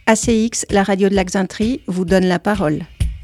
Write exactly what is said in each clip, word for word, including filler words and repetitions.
A C X, la radio de la Xainterie, vous donne la parole.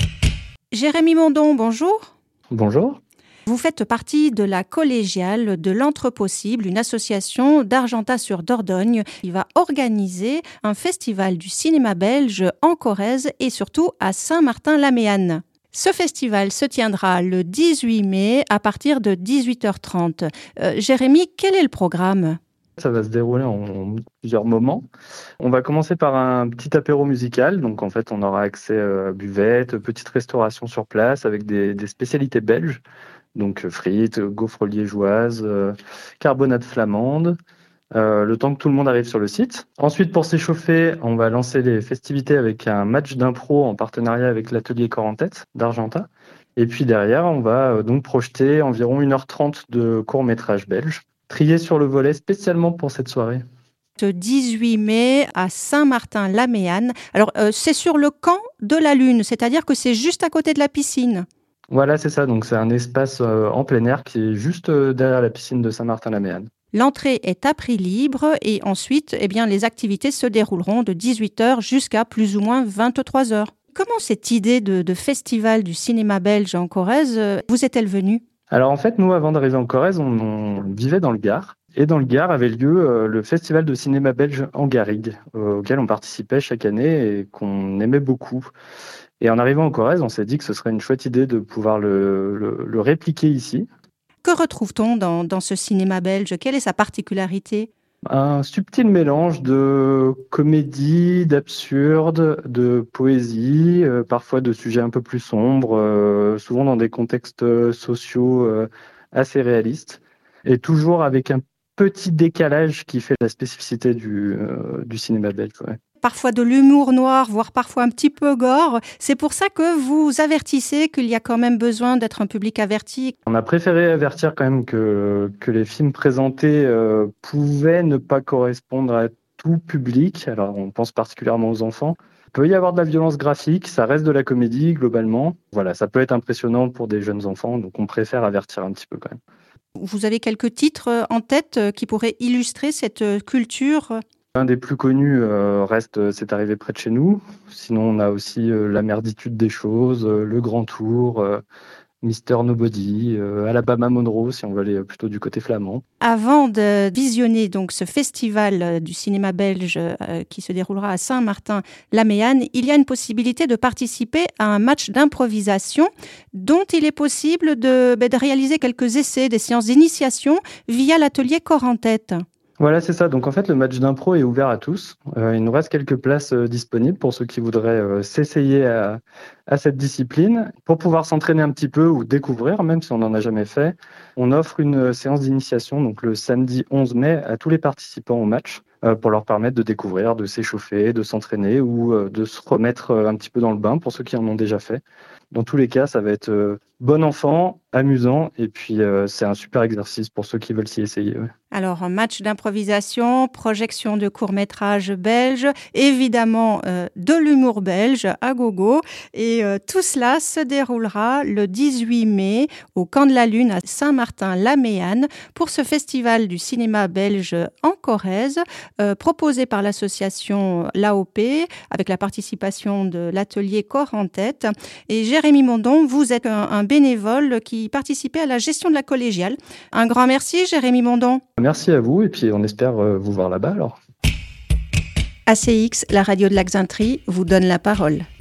Jérémy Mondon, bonjour. Bonjour. Vous faites partie de la collégiale de l'Entrepossible, une association d'Argentat-sur-Dordogne qui va organiser un festival du cinéma belge en Corrèze et surtout à Saint-Martin-la-Méanne. Ce festival se tiendra le dix-huit mai à partir de dix-huit heures trente. Euh, Jérémy, quel est le programme ? Ça va se dérouler en plusieurs moments. On va commencer par un petit apéro musical. Donc en fait, on aura accès à buvette, petite restauration sur place avec des, des spécialités belges. Donc frites, gaufres liégeoises, euh, carbonade flamande. Euh, le temps que tout le monde arrive sur le site. Ensuite, pour s'échauffer, on va lancer les festivités avec un match d'impro en partenariat avec l'atelier Corps en Tête d'Argentat. Et puis derrière, on va euh, donc projeter environ une heure trente de court-métrage belge, trié sur le volet spécialement pour cette soirée. Ce dix-huit mai à Saint-Martin-la-Méanne. Alors, euh, c'est sur le camp de la Lune, c'est-à-dire que c'est juste à côté de la piscine. Voilà, c'est ça. Donc c'est un espace euh, en plein air qui est juste euh, derrière la piscine de Saint-Martin-la-Méanne. L'entrée est à prix libre et ensuite, eh bien, les activités se dérouleront de dix-huit heures jusqu'à plus ou moins vingt-trois heures. Comment cette idée de, de festival du cinéma belge en Corrèze euh, vous est-elle venue ? Alors en fait, nous, avant d'arriver en Corrèze, on, on vivait dans le Gard. Et dans le Gard avait lieu euh, le festival de cinéma belge en Garrigue, euh, auquel on participait chaque année et qu'on aimait beaucoup. Et en arrivant en Corrèze, on s'est dit que ce serait une chouette idée de pouvoir le, le, le répliquer ici. Que retrouve-t-on dans, dans ce cinéma belge ? Quelle est sa particularité ? Un subtil mélange de comédie, d'absurde, de poésie, euh, parfois de sujets un peu plus sombres, euh, souvent dans des contextes sociaux euh, assez réalistes, et toujours avec un petit décalage qui fait la spécificité du, euh, du cinéma belge. Ouais. Parfois de l'humour noir, voire parfois un petit peu gore. C'est pour ça que vous avertissez qu'il y a quand même besoin d'être un public averti. On a préféré avertir quand même que, que les films présentés euh, pouvaient ne pas correspondre à tout public. Alors on pense particulièrement aux enfants. Il peut y avoir de la violence graphique, ça reste de la comédie globalement. Voilà, ça peut être impressionnant pour des jeunes enfants, donc on préfère avertir un petit peu quand même. Vous avez quelques titres en tête qui pourraient illustrer cette culture ? Un des plus connus euh, reste C'est arrivé près de chez nous. Sinon, on a aussi euh, La merditude des choses, euh, Le Grand Tour, euh, Mister Nobody, euh, Alabama Monroe, si on veut aller plutôt du côté flamand. Avant de visionner donc ce festival du cinéma belge euh, qui se déroulera à Saint-Martin-la-Méanne, il y a une possibilité de participer à un match d'improvisation dont il est possible de, de réaliser quelques essais, des séances d'initiation via l'atelier Corps en Tête. Voilà, c'est ça. Donc en fait, le match d'impro est ouvert à tous. Euh, il nous reste quelques places euh, disponibles pour ceux qui voudraient euh, s'essayer à, à cette discipline. Pour pouvoir s'entraîner un petit peu ou découvrir, même si on n'en a jamais fait, on offre une séance d'initiation donc le samedi onze mai à tous les participants au match euh, pour leur permettre de découvrir, de s'échauffer, de s'entraîner ou euh, de se remettre euh, un petit peu dans le bain pour ceux qui en ont déjà fait. Dans tous les cas, ça va être euh, bon enfant, amusant et puis euh, c'est un super exercice pour ceux qui veulent s'y essayer. Ouais. Alors, un match d'improvisation, projection de court-métrage belge, évidemment euh, de l'humour belge à gogo. Et euh, tout cela se déroulera le dix-huit mai au Camp de la Lune à Saint-Martin-la-Méanne pour ce festival du cinéma belge en Corrèze, euh, proposé par l'association l'A O P avec la participation de l'atelier Corps en Tête. Et Jérémy Mondon, vous êtes un, un bénévole qui participait à la gestion de la collégiale. Un grand merci, Jérémy Mondon. Merci à vous et puis on espère vous voir là-bas alors. A C X, la radio de la Xainterie, vous donne la parole.